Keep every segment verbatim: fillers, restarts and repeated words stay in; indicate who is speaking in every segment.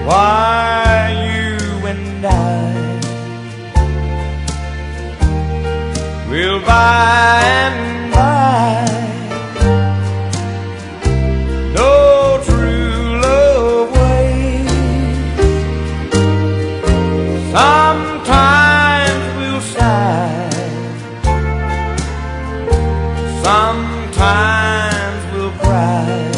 Speaker 1: Why you and I will by and by no true love waits. Sometimes we'll sigh, sometimes we'll cry,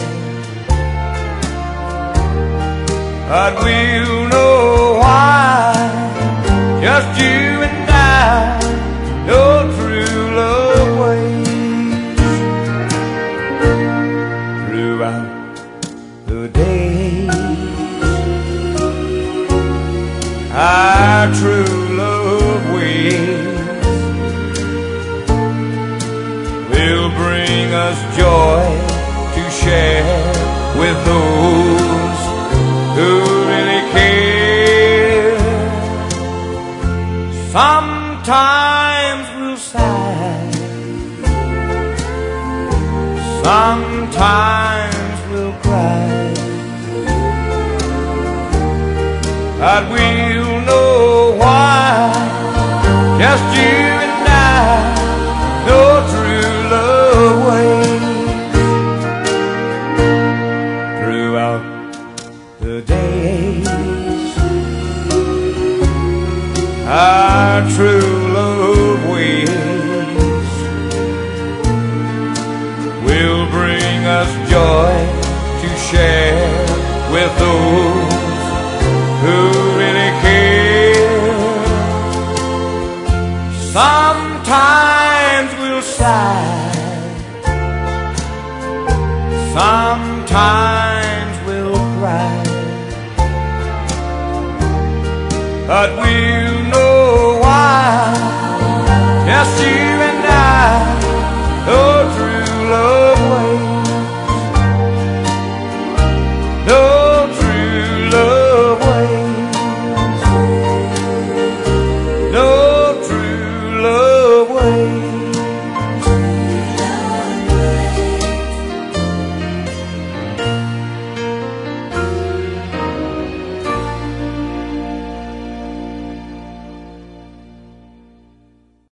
Speaker 1: but we'll know why. Just you and I, no true love waits. Throughout the day, our true love waits will bring us joy to share with those who really care. Sometimes we'll sigh, sometimes we'll cry, but we'll know why. Just you and I, no true love waits. Throughout the days, our true love waits will bring us joy to share with those who really care. Sometimes we'll sigh, sometimes we'll cry, but we'll know why. Yes, you